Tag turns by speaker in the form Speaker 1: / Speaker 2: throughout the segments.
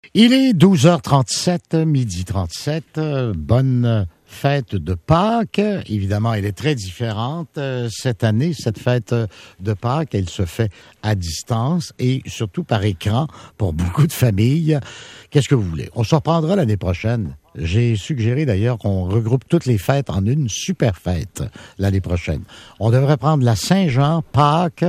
Speaker 1: Il est 12h37, midi 37. Bonne fête de Pâques. Évidemment, elle est très différente cette année, cette fête de Pâques. Elle se fait à distance et surtout par écran pour beaucoup de familles. Qu'est-ce que vous voulez? On se reprendra l'année prochaine. J'ai suggéré d'ailleurs qu'on regroupe toutes les fêtes en une super fête l'année prochaine. On devrait prendre la Saint-Jean, Pâques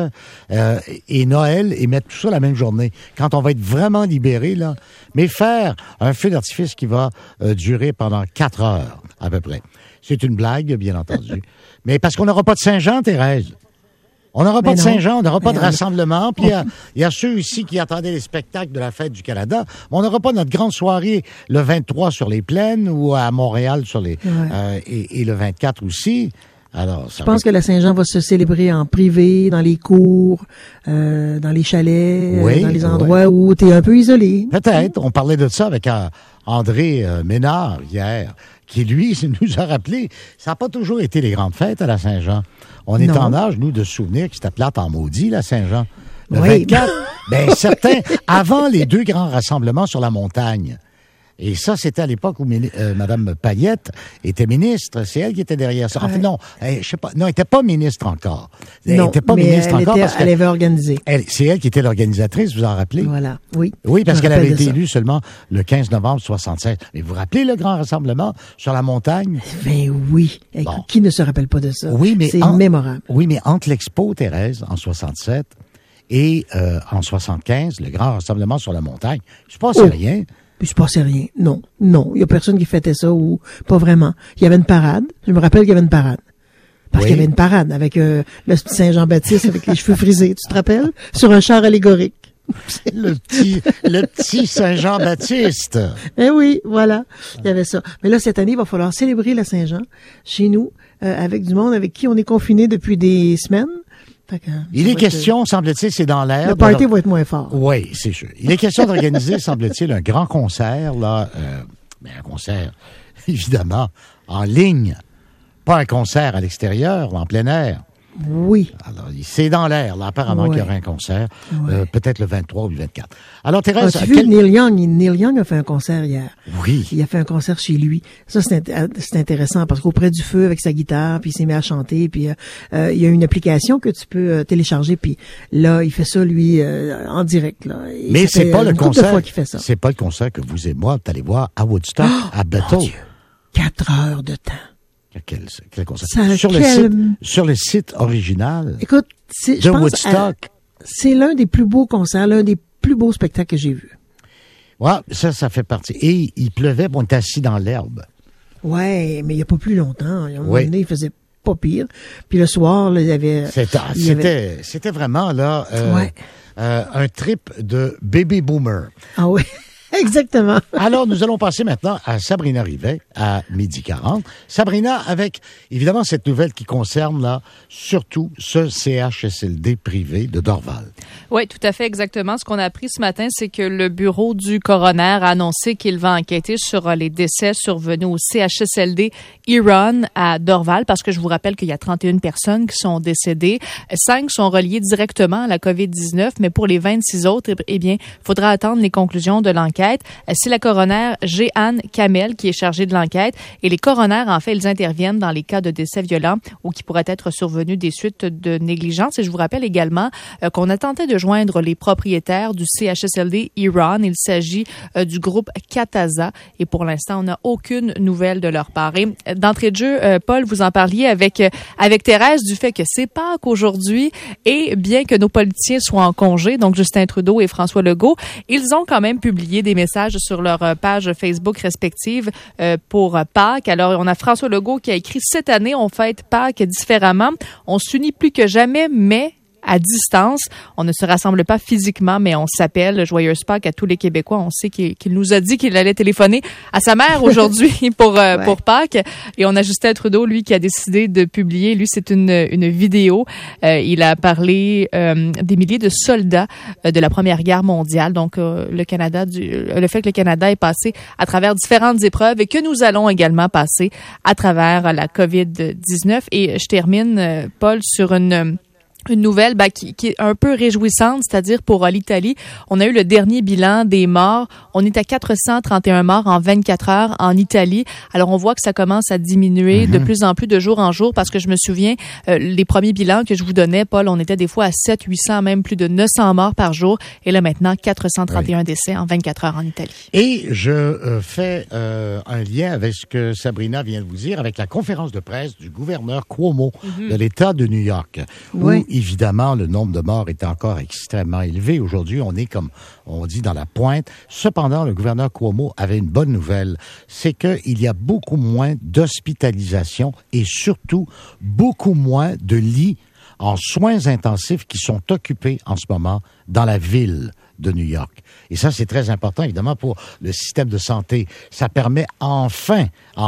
Speaker 1: et Noël et mettre tout ça la même journée. Quand on va être vraiment libéré, là, mais faire un feu d'artifice qui va durer pendant 4 heures à peu près. C'est une blague, bien entendu. Mais parce qu'on n'aura pas de Saint-Jean, Thérèse. On n'aura pas de Saint-Jean, on n'aura pas de rassemblement. Puis il y a ceux ici qui attendaient les spectacles de la Fête du Canada. On n'aura pas notre grande soirée le 23 sur les plaines ou à Montréal sur les et le 24 aussi. Alors,
Speaker 2: je pense que la Saint-Jean va se célébrer en privé, dans les cours, dans les chalets, dans les endroits où tu es un peu isolé.
Speaker 1: Peut-être. On parlait de ça avec André Ménard hier, qui, lui, nous a rappelé, ça n'a pas toujours été les grandes fêtes à la Saint-Jean. On est en âge, nous, de se souvenir que c'était plate en maudit, la Saint-Jean. Le 24, certains, avant les 2 grands rassemblements sur la montagne. Et ça, c'était à l'époque où Mme Payette était ministre. C'est elle qui était derrière ça. Enfin, non, je sais pas. Non, elle n'était pas ministre encore. Elle n'était pas ministre encore parce
Speaker 2: qu'elle avait organisé.
Speaker 1: C'est elle qui était l'organisatrice, vous en rappelez?
Speaker 2: Voilà, oui.
Speaker 1: Oui, parce qu'elle avait été élue seulement le 15 novembre 1976. Mais vous vous rappelez le grand rassemblement sur la montagne?
Speaker 2: Ben oui. Bon. Qui ne se rappelle pas de ça?
Speaker 1: Oui, mais
Speaker 2: c'est mémorable.
Speaker 1: Oui, mais entre l'Expo, Thérèse, en 67 et en 75, le grand rassemblement sur la montagne, je ne pense que c'est rien.
Speaker 2: Il se passait rien. Non. Il y a personne qui fêtait ça ou pas vraiment. Il y avait une parade. Je me rappelle qu'il y avait une parade. Parce qu'il y avait une parade avec le petit Saint-Jean-Baptiste avec les cheveux frisés. Tu te rappelles? Sur un char allégorique.
Speaker 1: le petit Saint-Jean-Baptiste.
Speaker 2: Eh oui, voilà. Il y avait ça. Mais là, cette année, il va falloir célébrer la Saint-Jean chez nous avec du monde avec qui on est confiné depuis des semaines.
Speaker 1: Il est question, semble-t-il, c'est dans l'air.
Speaker 2: Le party va être moins fort.
Speaker 1: Oui, c'est sûr. Il est question d'organiser, semble-t-il, un grand concert, là. Un concert, évidemment, en ligne. Pas un concert à l'extérieur, en plein air.
Speaker 2: Oui.
Speaker 1: Alors, c'est dans l'air, là, apparemment, qu'il y aura un concert. Peut-être le 23 ou le 24. Alors, Thérèse...
Speaker 2: As-tu vu Neil Young? Neil Young a fait un concert hier.
Speaker 1: Oui.
Speaker 2: Il a fait un concert chez lui. Ça, c'est intéressant parce qu'auprès du feu avec sa guitare, puis il s'est mis à chanter, puis il y a une application que tu peux télécharger, puis là, il fait ça, lui, en direct, là.
Speaker 1: Mais c'est pas le concert.
Speaker 2: Fois qu'il fait ça.
Speaker 1: C'est pas le concert que vous et moi, vous allez voir à Woodstock, à Bethel.
Speaker 2: Mon Dieu. 4 heures de temps.
Speaker 1: Quel concert? Sur le site original.
Speaker 2: Écoute,
Speaker 1: de Woodstock.
Speaker 2: C'est l'un des plus beaux concerts, l'un des plus beaux spectacles que j'ai vus.
Speaker 1: Ouais, ça fait partie. Et il pleuvait, on était assis dans l'herbe.
Speaker 2: Ouais, mais il n'y a pas plus longtemps. À un moment donné, il faisait pas pire. Puis le soir, là, il y avait...
Speaker 1: C'était vraiment, là, un trip de baby boomer.
Speaker 2: Ah oui. Exactement.
Speaker 1: Alors, nous allons passer maintenant à Sabrina Rivet, à 12h40. Sabrina, avec, évidemment, cette nouvelle qui concerne, là, surtout ce CHSLD privé de Dorval.
Speaker 3: Oui, tout à fait, exactement. Ce qu'on a appris ce matin, c'est que le bureau du coroner a annoncé qu'il va enquêter sur les décès survenus au CHSLD Huron à Dorval, parce que je vous rappelle qu'il y a 31 personnes qui sont décédées. 5 sont reliées directement à la COVID-19, mais pour les 26 autres, eh bien, il faudra attendre les conclusions de l'enquête. C'est la coroner Jeanne Kamel qui est chargée de l'enquête. Et les coroners, en fait, ils interviennent dans les cas de décès violents ou qui pourraient être survenus des suites de négligence. Et je vous rappelle également qu'on a tenté de joindre les propriétaires du CHSLD Huron. Il s'agit du groupe Catasa. Et pour l'instant, on n'a aucune nouvelle de leur part. Et d'entrée de jeu, Paul, vous en parliez avec Thérèse du fait que c'est Pâques aujourd'hui. Et bien que nos politiciens soient en congé, donc Justin Trudeau et François Legault, ils ont quand même publié des messages sur leur page Facebook respective pour Pâques. Alors, on a François Legault qui a écrit « Cette année, on fête Pâques différemment. On s'unit plus que jamais, mais à distance. On ne se rassemble pas physiquement, mais on s'appelle. Joyeuse Pâques à tous les Québécois. On sait qu'il nous a dit qu'il allait téléphoner à sa mère aujourd'hui pour Pâques. Et on a Justin Trudeau, lui, qui a décidé de publier. Lui, c'est une vidéo. Il a parlé des milliers de soldats de la Première Guerre mondiale. Donc, le fait que le Canada est passé à travers différentes épreuves et que nous allons également passer à travers la COVID-19. Et je termine, Paul, sur une une nouvelle qui est un peu réjouissante, c'est-à-dire pour l'Italie. On a eu le dernier bilan des morts. On est à 431 morts en 24 heures en Italie. Alors, on voit que ça commence à diminuer de plus en plus de jour en jour parce que je me souviens, les premiers bilans que je vous donnais, Paul, on était des fois à 700, 800, même plus de 900 morts par jour. Et là, maintenant, 431 décès en 24 heures en Italie.
Speaker 1: Et je fais un lien avec ce que Sabrina vient de vous dire, avec la conférence de presse du gouverneur Cuomo de l'État de New York.
Speaker 2: Oui.
Speaker 1: Évidemment, le nombre de morts est encore extrêmement élevé. Aujourd'hui, on est, comme on dit, dans la pointe. Cependant, le gouverneur Cuomo avait une bonne nouvelle. C'est qu'il y a beaucoup moins d'hospitalisation et surtout beaucoup moins de lits en soins intensifs qui sont occupés en ce moment dans la ville de New York. Et ça, c'est très important, évidemment, pour le système de santé. Ça permet enfin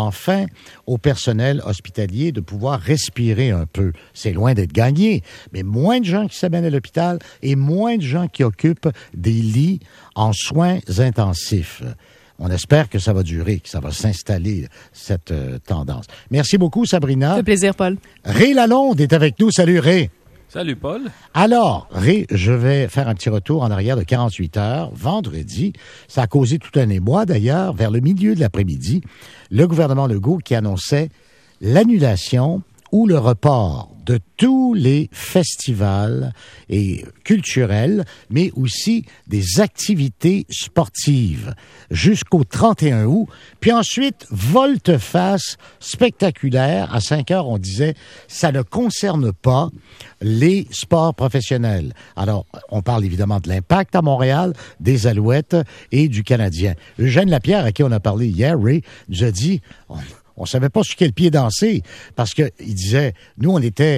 Speaker 1: au personnel hospitalier de pouvoir respirer un peu. C'est loin d'être gagné, mais moins de gens qui s'amènent à l'hôpital et moins de gens qui occupent des lits en soins intensifs. On espère que ça va durer, que ça va s'installer, cette tendance. Merci beaucoup, Sabrina.
Speaker 3: Ça fait plaisir, Paul.
Speaker 1: Ray Lalonde est avec nous. Salut, Ray.
Speaker 4: Salut, Paul.
Speaker 1: Alors, Ray, je vais faire un petit retour en arrière de 48 heures. Vendredi, ça a causé tout un émoi, d'ailleurs, vers le milieu de l'après-midi, le gouvernement Legault qui annonçait l'annulation ou le report de tous les festivals et culturels, mais aussi des activités sportives jusqu'au 31 août. Puis ensuite, volte-face spectaculaire. À 5 heures, on disait, ça ne concerne pas les sports professionnels. Alors, on parle évidemment de l'Impact à Montréal, des Alouettes et du Canadien. Eugène Lapierre, à qui on a parlé hier, Ray, nous a dit... On savait pas sur quel pied danser parce que il disait, nous, on était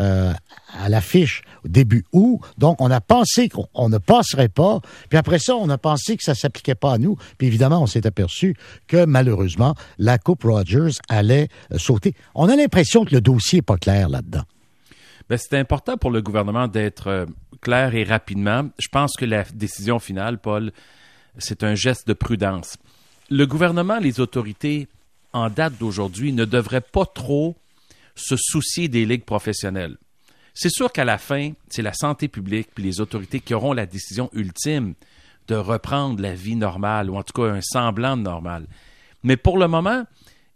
Speaker 1: à l'affiche au début août, donc on a pensé qu'on ne passerait pas. Puis après ça, on a pensé que ça s'appliquait pas à nous. Puis évidemment, on s'est aperçu que malheureusement, la Coupe Rogers allait sauter. On a l'impression que le dossier est pas clair là-dedans.
Speaker 4: Ben, c'est important pour le gouvernement d'être clair et rapidement. Je pense que la décision finale, Paul, c'est un geste de prudence. Le gouvernement, les autorités en date d'aujourd'hui, ne devrait pas trop se soucier des ligues professionnelles. C'est sûr qu'à la fin, c'est la santé publique puis les autorités qui auront la décision ultime de reprendre la vie normale, ou en tout cas un semblant de normal. Mais pour le moment,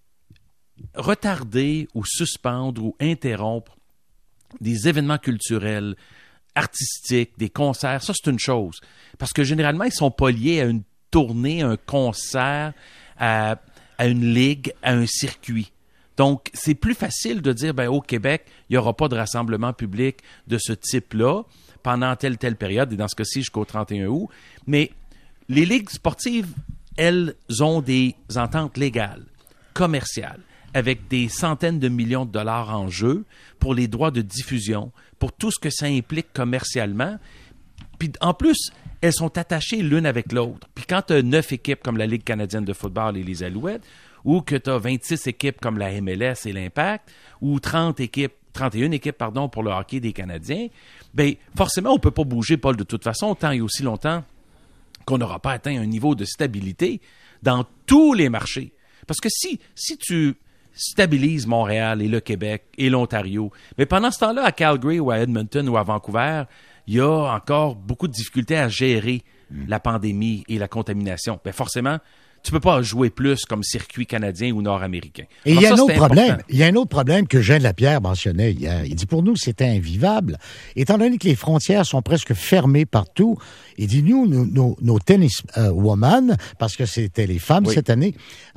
Speaker 4: retarder ou suspendre ou interrompre des événements culturels, artistiques, des concerts, ça c'est une chose. Parce que généralement, ils sont pas liés à une tournée, un concert, à une ligue, à un circuit. Donc, c'est plus facile de dire, au Québec, il n'y aura pas de rassemblement public de ce type-là pendant telle période, et dans ce cas-ci, jusqu'au 31 août. Mais les ligues sportives, elles ont des ententes légales, commerciales, avec des centaines de millions de dollars en jeu pour les droits de diffusion, pour tout ce que ça implique commercialement. Puis, en plus, elles sont attachées l'une avec l'autre. Puis quand tu as 9 équipes comme la Ligue canadienne de football et les Alouettes, ou que tu as 26 équipes comme la MLS et l'Impact, ou 31 équipes pour le hockey des Canadiens, bien, forcément, on ne peut pas bouger, Paul, de toute façon, tant et aussi longtemps qu'on n'aura pas atteint un niveau de stabilité dans tous les marchés. Parce que si tu stabilises Montréal et le Québec et l'Ontario, mais pendant ce temps-là, à Calgary ou à Edmonton ou à Vancouver, il y a encore beaucoup de difficultés à gérer la pandémie et la contamination. Bien, forcément, tu peux pas jouer plus comme circuit canadien ou nord-américain.
Speaker 1: Et il y a un autre problème. Il y a un autre problème que Eugène Lapierre mentionnait hier. Il dit, pour nous, c'était invivable. Étant donné que les frontières sont presque fermées partout, il dit, nos tennis women, parce que c'était les femmes cette année,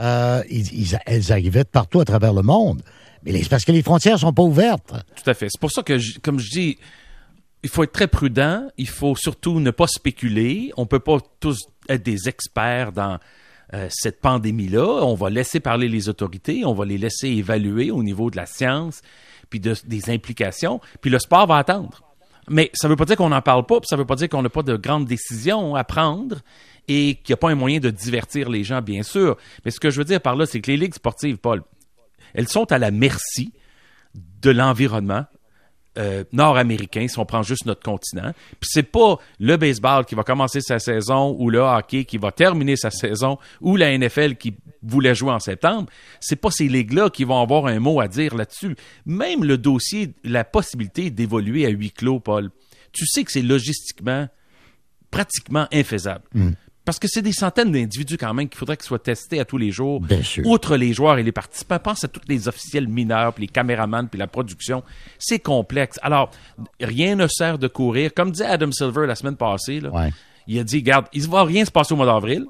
Speaker 1: elles arrivaient de partout à travers le monde. Mais c'est parce que les frontières sont pas ouvertes.
Speaker 4: Tout à fait. C'est pour ça que, comme je dis, il faut être très prudent. Il faut surtout ne pas spéculer. On peut pas tous être des experts dans cette pandémie-là. On va laisser parler les autorités. On va les laisser évaluer au niveau de la science puis des implications. Puis le sport va attendre. Mais ça veut pas dire qu'on n'en parle pas. Puis ça veut pas dire qu'on n'a pas de grandes décisions à prendre et qu'il n'y a pas un moyen de divertir les gens, bien sûr. Mais ce que je veux dire par là, c'est que les ligues sportives, Paul, elles sont à la merci de l'environnement, nord-américain, si on prend juste notre continent. Puis c'est pas le baseball qui va commencer sa saison ou le hockey qui va terminer sa saison ou la NFL qui voulait jouer en septembre. C'est pas ces ligues-là qui vont avoir un mot à dire là-dessus. Même le dossier, la possibilité d'évoluer à huis clos, Paul, tu sais que c'est logistiquement pratiquement infaisable. Parce que c'est des centaines d'individus quand même qu'il faudrait qu'ils soient testés à tous les jours.
Speaker 1: Bien sûr.
Speaker 4: Outre les joueurs et les participants, pense à tous les officiels mineurs, puis les caméramans, puis la production. C'est complexe. Alors, rien ne sert de courir. Comme disait Adam Silver la semaine passée, là,
Speaker 1: Ouais.
Speaker 4: il a dit, regarde, il ne va rien se passer au mois d'avril.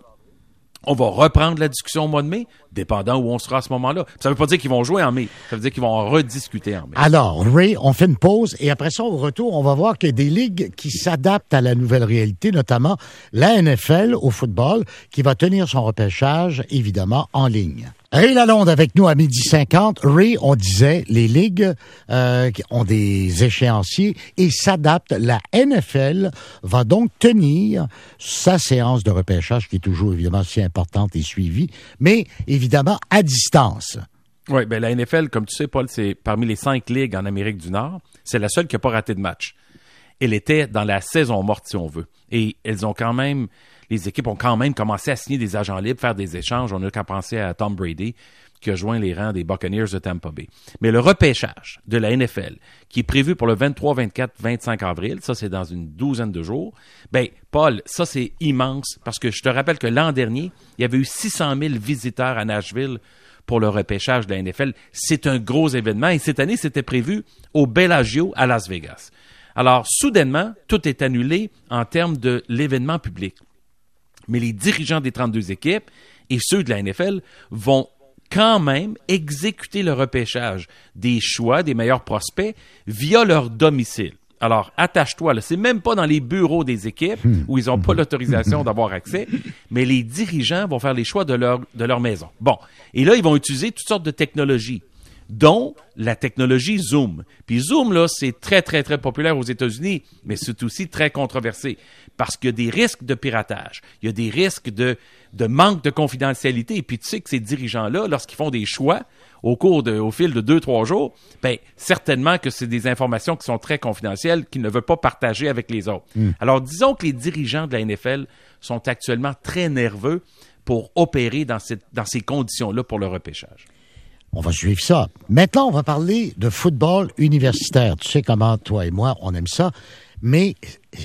Speaker 4: On va reprendre la discussion au mois de mai, dépendant où on sera à ce moment-là. Ça ne veut pas dire qu'ils vont jouer en mai. Ça veut dire qu'ils vont en rediscuter en mai.
Speaker 1: Alors, Ray, on fait une pause et après ça, au retour, on va voir qu'il y a des ligues qui s'adaptent à la nouvelle réalité, notamment la NFL au football, qui va tenir son repêchage, évidemment, en ligne. Ray Lalonde avec nous à 12h50. Ray, on disait, les ligues qui ont des échéanciers et s'adaptent. La NFL va donc tenir sa séance de repêchage, qui est toujours, évidemment, si importante et suivie, mais, évidemment, à distance.
Speaker 4: Oui, ben la NFL, comme tu sais, Paul, c'est parmi les 5 ligues en Amérique du Nord, c'est la seule qui n'a pas raté de match. Elle était dans la saison morte, si on veut. Et elles ont quand même, les équipes ont quand même commencé à signer des agents libres, faire des échanges. On n'a qu'à penser à Tom Brady, qui a joint les rangs des Buccaneers de Tampa Bay. Mais le repêchage de la NFL, qui est prévu pour le 23, 24, 25 avril, ça c'est dans une douzaine de jours, ben Paul, ça c'est immense, parce que je te rappelle que l'an dernier, il y avait eu 600 000 visiteurs à Nashville pour le repêchage de la NFL. C'est un gros événement, et cette année, c'était prévu au Bellagio à Las Vegas. Alors, soudainement, tout est annulé en termes de l'événement public. Mais les dirigeants des 32 équipes et ceux de la NFL vont quand même exécuter le repêchage des choix, des meilleurs prospects, via leur domicile. Alors, attache-toi, là, c'est même pas dans les bureaux des équipes où ils n'ont pas l'autorisation d'avoir accès, mais les dirigeants vont faire les choix de leur maison. Bon, et là, ils vont utiliser toutes sortes de technologies, dont la technologie Zoom. Puis Zoom, là, c'est très, très, très populaire aux États-Unis, mais c'est aussi très controversé parce qu'il y a des risques de piratage, il y a des risques de manque de confidentialité. Et puis tu sais que ces dirigeants-là, lorsqu'ils font des choix au fil de 2-3 jours, ben certainement que c'est des informations qui sont très confidentielles qu'ils ne veulent pas partager avec les autres. Alors disons que les dirigeants de la NFL sont actuellement très nerveux pour opérer dans ces conditions-là pour le repêchage.
Speaker 1: On va suivre ça. Maintenant, on va parler de football universitaire. Tu sais comment toi et moi, on aime ça. Mais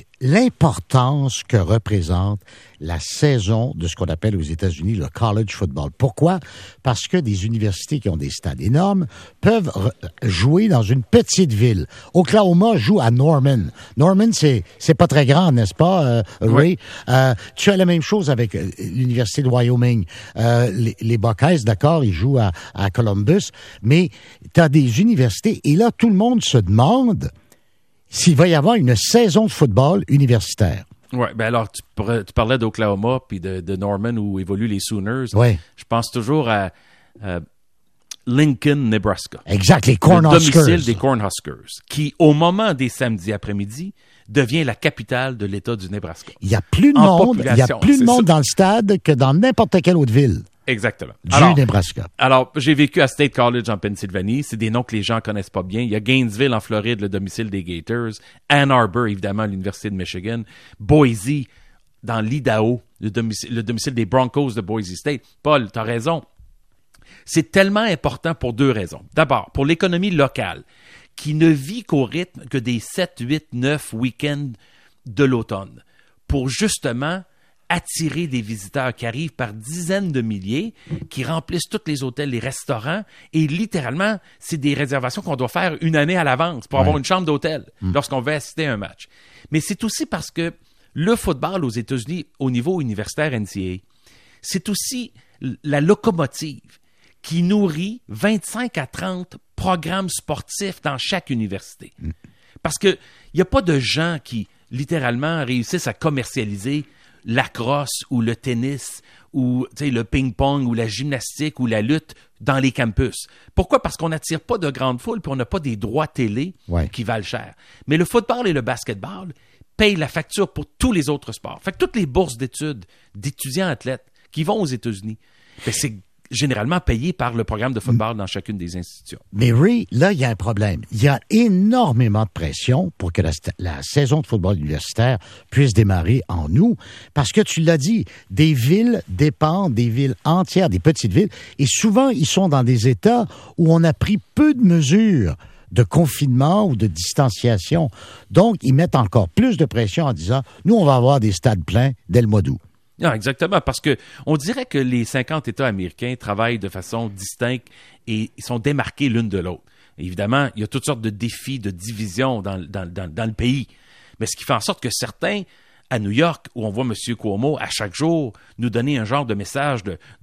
Speaker 1: l'importance que représente la saison de ce qu'on appelle aux États-Unis le college football. Pourquoi? Parce que des universités qui ont des stades énormes peuvent jouer dans une petite ville. Oklahoma joue à Norman. Norman, c'est pas très grand, n'est-ce pas, Ray?
Speaker 4: Oui.
Speaker 1: Tu as la même chose avec l'Université de Wyoming. Les Buckeyes, d'accord, ils jouent à Columbus, mais tu as des universités et là, tout le monde se demande s'il va y avoir une saison de football universitaire.
Speaker 4: Oui, ben alors, tu parlais d'Oklahoma puis de Norman où évoluent les Sooners.
Speaker 1: Ouais.
Speaker 4: Je pense toujours à Lincoln, Nebraska.
Speaker 1: Exact, les Cornhuskers.
Speaker 4: Le domicile des Cornhuskers, qui, au moment des samedis après-midi, devient la capitale de l'État du Nebraska.
Speaker 1: Il y a plus de monde dans le stade que dans n'importe quelle autre ville.
Speaker 4: Exactement.
Speaker 1: Nebraska.
Speaker 4: Alors, j'ai vécu à State College en Pennsylvanie. C'est des noms que les gens connaissent pas bien. Il y a Gainesville en Floride, le domicile des Gators. Ann Arbor, évidemment, l'Université de Michigan. Boise, dans l'Idaho, le domicile des Broncos de Boise State. Paul, tu as raison. C'est tellement important pour 2 raisons. D'abord, pour l'économie locale, qui ne vit qu'au rythme que des 7, 8, 9 week-ends de l'automne. Pour justement attirer des visiteurs qui arrivent par dizaines de milliers, qui remplissent tous les hôtels, les restaurants, et littéralement, c'est des réservations qu'on doit faire une année à l'avance pour avoir une chambre d'hôtel lorsqu'on veut assister à un match. Mais c'est aussi parce que le football aux États-Unis, au niveau universitaire NCAA, c'est aussi la locomotive qui nourrit 25 à 30 programmes sportifs dans chaque université. Parce qu'il n'y a pas de gens qui, littéralement, réussissent à commercialiser la crosse ou le tennis ou le ping-pong ou la gymnastique ou la lutte dans les campus. Pourquoi? Parce qu'on n'attire pas de grandes foules puis on n'a pas des droits télé qui valent cher. Mais le football et le basketball payent la facture pour tous les autres sports. Fait que toutes les bourses d'études d'étudiants athlètes qui vont aux États-Unis, généralement payés par le programme de football dans chacune des institutions.
Speaker 1: Mais Ray, là, il y a un problème. Il y a énormément de pression pour que la saison de football universitaire puisse démarrer en août, parce que tu l'as dit, des villes dépendent, des villes entières, des petites villes, et souvent, ils sont dans des États où on a pris peu de mesures de confinement ou de distanciation. Donc, ils mettent encore plus de pression en disant, nous, on va avoir des stades pleins dès le mois d'août.
Speaker 4: Non, exactement, parce que on dirait que les 50 États américains travaillent de façon distincte et ils sont démarqués l'une de l'autre. Évidemment, il y a toutes sortes de défis, de divisions dans le pays. Mais ce qui fait en sorte que certains, à New York, où on voit M. Cuomo à chaque jour nous donner un genre de message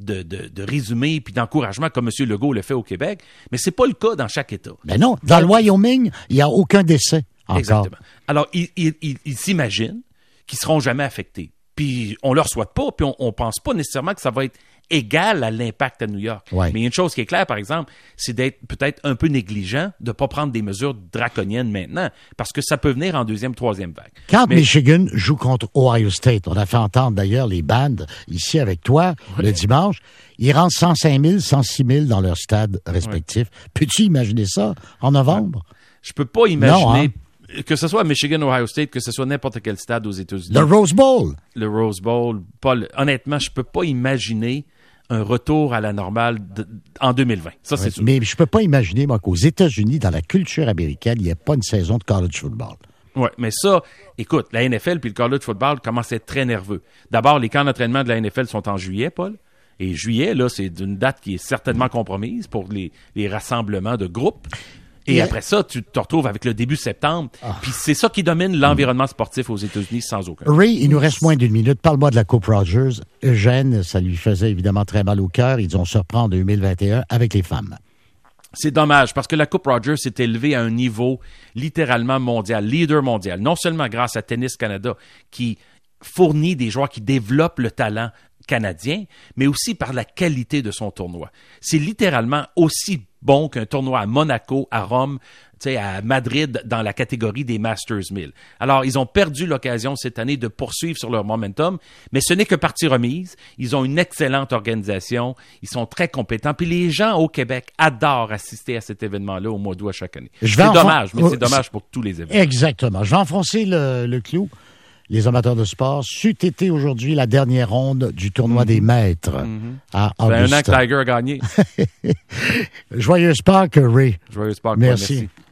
Speaker 4: de résumé puis d'encouragement comme M. Legault le fait au Québec, mais c'est pas le cas dans chaque État.
Speaker 1: Ben non, dans le Wyoming, il n'y a aucun décès encore.
Speaker 4: Exactement. Alors, ils s'imaginent qu'ils seront jamais affectés. Puis on leur souhaite pas, puis on pense pas nécessairement que ça va être égal à l'impact à New York.
Speaker 1: Ouais.
Speaker 4: Mais il y a une chose qui est claire, par exemple, c'est d'être peut-être un peu négligent, de pas prendre des mesures draconiennes maintenant, parce que ça peut venir en deuxième, troisième vague.
Speaker 1: Quand Michigan joue contre Ohio State, on a fait entendre d'ailleurs les bandes ici avec toi le dimanche, ils rentrent 105 000, 106 000 dans leur stade respectif. Ouais. Peux-tu imaginer ça en novembre?
Speaker 4: Je peux pas imaginer...
Speaker 1: Non, hein?
Speaker 4: Que ce soit à Michigan, Ohio State, que ce soit n'importe quel stade aux États-Unis.
Speaker 1: Le Rose Bowl.
Speaker 4: Le Rose Bowl. Honnêtement, je peux pas imaginer un retour à la normale en 2020. Ça, c'est sûr.
Speaker 1: Mais je peux pas imaginer, moi, qu'aux États-Unis, dans la culture américaine, il n'y ait pas une saison de college football.
Speaker 4: Oui, mais ça, écoute, la NFL puis le college football commencent à être très nerveux. D'abord, les camps d'entraînement de la NFL sont en juillet, Paul. Et juillet, là, c'est une date qui est certainement compromise pour les rassemblements de groupes. Et après ça, tu te retrouves avec le début septembre. Puis c'est ça qui domine l'environnement sportif aux États-Unis sans aucun.
Speaker 1: Ray, il nous reste moins d'une minute. Parle-moi de la Coupe Rogers. Eugène, ça lui faisait évidemment très mal au cœur. Ils ont se reprendre en 2021 avec les femmes.
Speaker 4: C'est dommage parce que la Coupe Rogers s'est élevée à un niveau littéralement mondial, leader mondial. Non seulement grâce à Tennis Canada qui fournit des joueurs qui développent le talent canadien, mais aussi par la qualité de son tournoi. C'est littéralement aussi bon qu'un tournoi à Monaco, à Rome, à Madrid, dans la catégorie des Masters 1000. Alors, ils ont perdu l'occasion cette année de poursuivre sur leur momentum, mais ce n'est que partie remise. Ils ont une excellente organisation, ils sont très compétents, puis les gens au Québec adorent assister à cet événement-là au mois d'août à chaque année. C'est dommage, mais c'est dommage pour tous les événements.
Speaker 1: Exactement. Je vais enfoncer le clou. Les amateurs de sport, c'eût été aujourd'hui la dernière ronde du tournoi des maîtres à Augusta.
Speaker 4: Ça fait un an que Tiger a gagné.
Speaker 1: Joyeuse Pâques, Ray.
Speaker 4: Joyeuse Pâques,
Speaker 1: merci.
Speaker 4: Merci.